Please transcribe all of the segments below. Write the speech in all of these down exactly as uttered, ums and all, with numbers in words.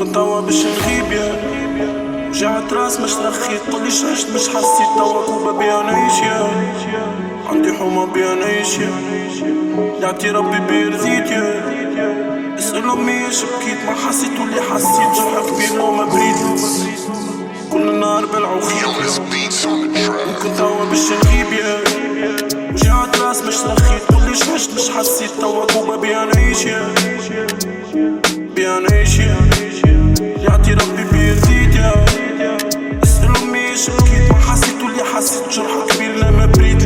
كنت توا باش نغيب يا وجعت راس مش رخيت قوليش عشت مش حسيت توا كوبا بيا نعيش يا عندي حومة بيا نعيش يا يعطي ربي بيرزيد يا اسأل أمي ايش بكيت ما حسيت واللي حسيت جرح كبير لو ما بريد كل نهار بلع وخيط كنت توا باش نغيب يا وجعت راس مش رخيت قوليش عشت مش حسيت توا كوبا بيا نعيش يا بيا نعيش يا يعطي ربي بيرزيد يا اسأل أمي ايش بكيت ما حسيت واللي حسيت جرح كبير لا ما بريد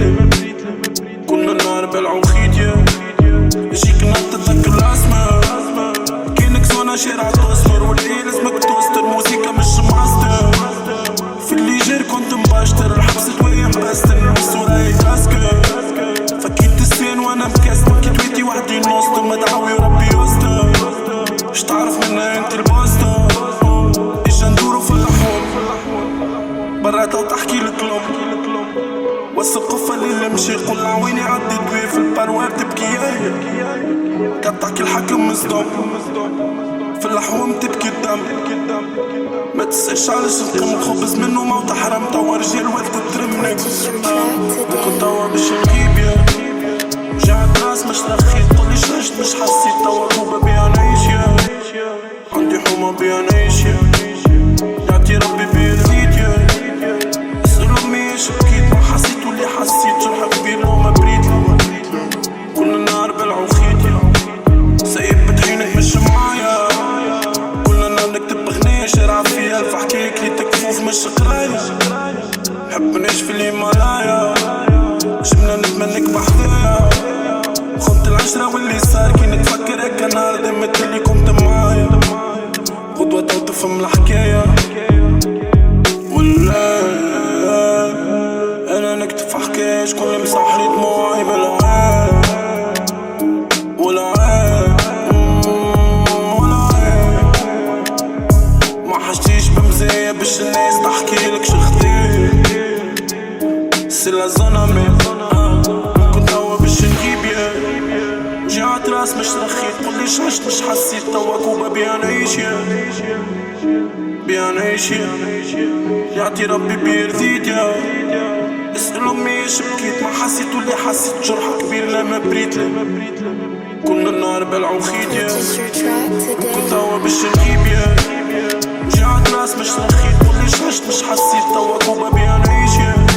كل نهار بلع وخيط يا يجيك نهار تتذكر الأسماء كينك زونا شارع توستر واللي لازمك توستر موسيقى مش ماستر في اللي جير كنت مباشتر الحبس دوية مبستر نلبس وراي تاسكر فكيت السين وانا مكسر كيت ويتي وحدي نوستر مدعوي وربي يستر اش تعرف منا انت البوستر اجا ندورو في اللحوم برات وتحكي الكلوم وثق قفل اللي مشي قول عويني عديت بيه في البروار تبكي يايا قطع كل حكم مصدوم في اللحوم تبكي الدم ما تسألش علاش نقم الخبز منه موت حرام توا رجال والد ترمني كنت توا باش نغيب يا وجعت راس مش رخيت قوليش عشت مش حسيت توا كوبا بيا نعيش يا عندي حومة بيا نعيش يا يعطي ربي بيرزيد يا اسأل أمي ايش بكيت ما حسيت واللي حسيت جرح كبير لو ما بريد كل نهار بلع وخيط يا سايب بتحينك مش معايا كلنا نكتب أغنية شارع فيها الف حكايك لي تكفوف مش قراية نحب نعيش في الهيمالايا جبنا نتمنك بحذايا خنت العشرة واللي صار كي نتفكر هكا نهار دمت اللي كنت معايا قدوة تو تفهم الحكاية ولا انا نكتب في حكاية شكون مسحلي دموعي بالعين ولا عين ولا عين ما حشتيش بمزايا باش الناس تحكيلك شخطي سي لا زونامي كنت توا باش نغيب يا وجعت راس مش رخيت قوليش عشت مش حسيت توا كوبا بيا نعيش يا بيا نعيش يا يعطي ربي بيرزيد يا اسأل أمي ايش بكيت ما حسيت واللي حسيت جرح كبير لا ما بريت كل النهار بلع وخيط يا كنت توا باش نغيب يا وجعت راس مش رخيت قوليش عشت مش حسيت توا كوبا بيا نعيش يا